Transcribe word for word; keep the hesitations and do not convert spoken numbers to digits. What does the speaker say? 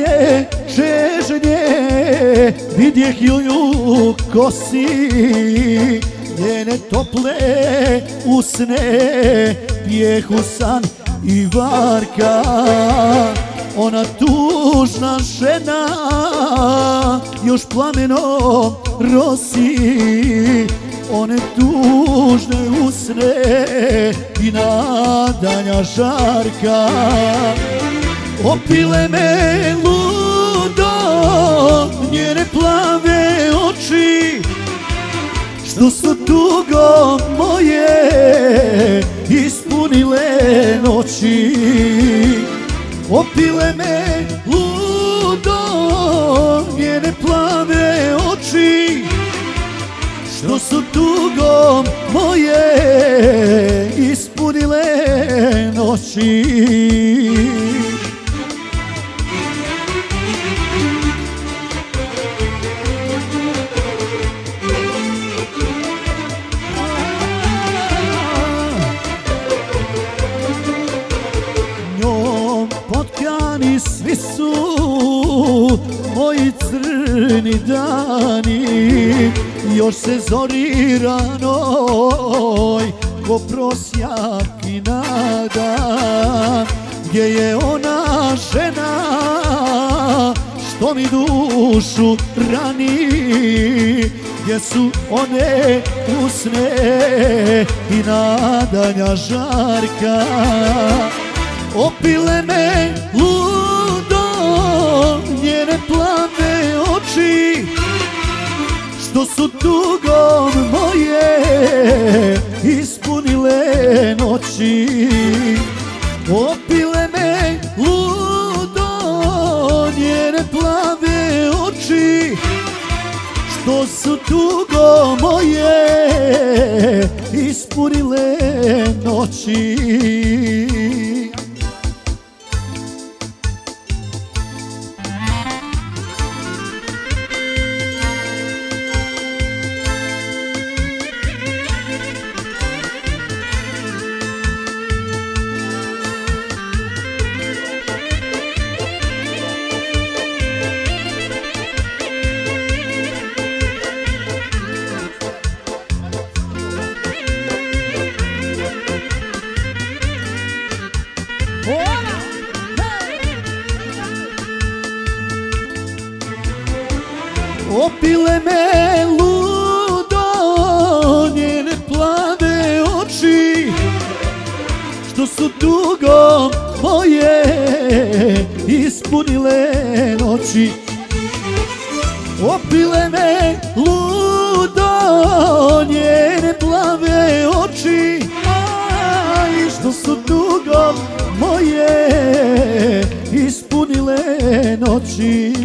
moje čežnje, vidjeh ju u kosi, njene tople usne, pjehu san i varka. Ona tužna žena još plamenom rosi, one tužne usne i nadanja žarka. Opile me ludo njene plave oči, što su tugo moje ispunile noći. Opile me ludo njene plave oči, što su tugom moje ispunile noći. Njom potkani svi su moji crni dani, još se zori ranoj ko prosjak i nadam. Gdje je ona žena što mi dušu rani, gdje su one usne i nadanja žarka. Opile me ludo njene plave oči, što su tugom moje ispunile noći. Opile me ludo njene plave oči, što su tugom moje ispunile noći. Opile me ludo njene plave oči, što su tugom moje ispunile noći. Opile me ludo njene plave oči, aj, što su tugom moje ispunile noći.